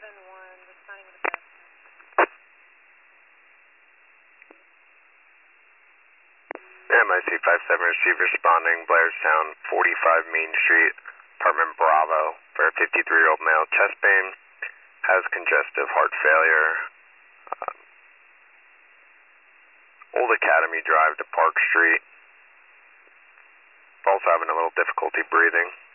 responding with a best. MIC 57 received responding, Blairstown, 45 Main Street, apartment Bravo, for a 53-year-old male, chest pain, has congestive heart failure. Old Academy Drive to Park Street. Also having a little difficulty breathing.